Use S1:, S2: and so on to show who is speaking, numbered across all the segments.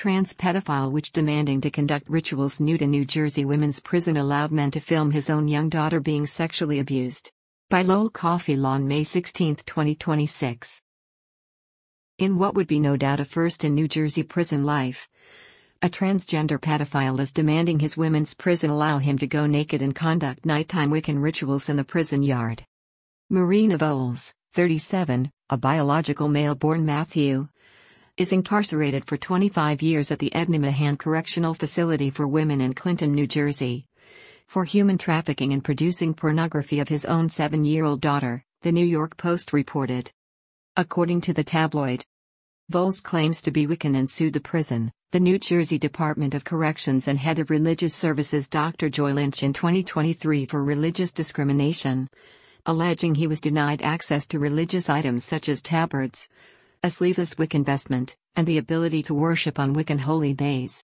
S1: trans pedophile which demanding to conduct rituals nude in New Jersey women's prison allowed men to film his own young daughter being sexually abused. By Lowell Cauffiel on May 16, 2026. In what would be no doubt a first in New Jersey prison life, a transgender pedophile is demanding his women's prison allow him to go naked and conduct nighttime Wiccan rituals in the prison yard. Marina Voles, 37, a biological male born Matthew, is incarcerated for 25 years at the Edna Mahan Correctional Facility for Women in Clinton, New Jersey, for human trafficking and producing pornography of his own 7-year-old daughter, the New York Post reported. According to the tabloid, Voles claims to be Wiccan and sued the prison, the New Jersey Department of Corrections and head of religious services Dr. Joy Lynch in 2023 for religious discrimination, alleging he was denied access to religious items such as tabards, a sleeveless Wiccan vestment, and the ability to worship on Wiccan holy days.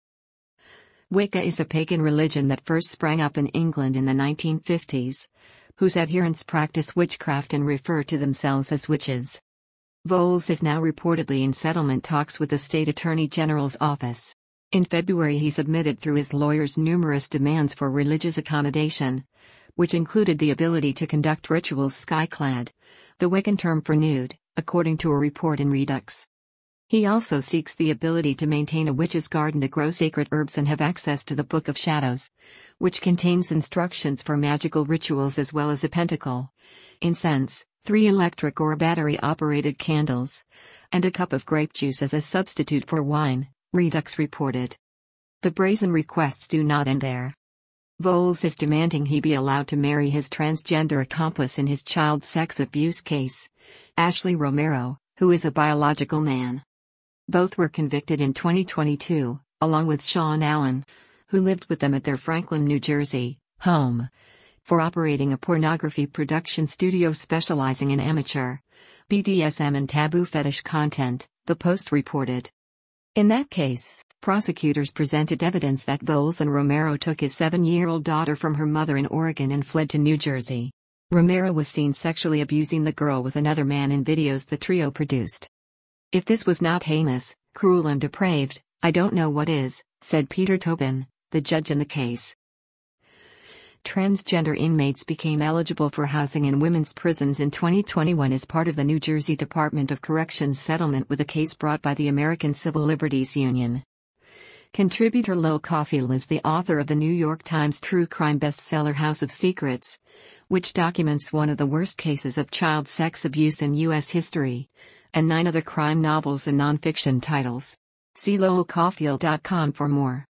S1: Wicca is a pagan religion that first sprang up in England in the 1950s, whose adherents practice witchcraft and refer to themselves as witches. Voles is now reportedly in settlement talks with the state attorney general's office. In February he submitted through his lawyers numerous demands for religious accommodation, which included the ability to conduct rituals skyclad, the Wiccan term for nude, according to a report in Redux. He also seeks the ability to maintain a witch's garden to grow sacred herbs and have access to the Book of Shadows, which contains instructions for magical rituals as well as a pentacle, incense, 3 electric or battery-operated candles, and a cup of grape juice as a substitute for wine, Redux reported. The brazen requests do not end there. Voles is demanding he be allowed to marry his transgender accomplice in his child sex abuse case, Ashley Romero, who is a biological man. Both were convicted in 2022, along with Sean Allen, who lived with them at their Franklin, New Jersey, home, for operating a pornography production studio specializing in amateur, BDSM and taboo fetish content, the Post reported. In that case, prosecutors presented evidence that Voles and Romero took his 7-year-old daughter from her mother in Oregon and fled to New Jersey. Romero was seen sexually abusing the girl with another man in videos the trio produced. "If this was not heinous, cruel and depraved, I don't know what is," said Peter Tobin, the judge in the case. Transgender inmates became eligible for housing in women's prisons in 2021 as part of the New Jersey Department of Corrections settlement with a case brought by the American Civil Liberties Union. Contributor Lowell Cauffiel is the author of the New York Times true crime bestseller House of Secrets, which documents one of the worst cases of child sex abuse in U.S. history, and 9 other crime novels and nonfiction titles. See lowellcauffiel.com for more.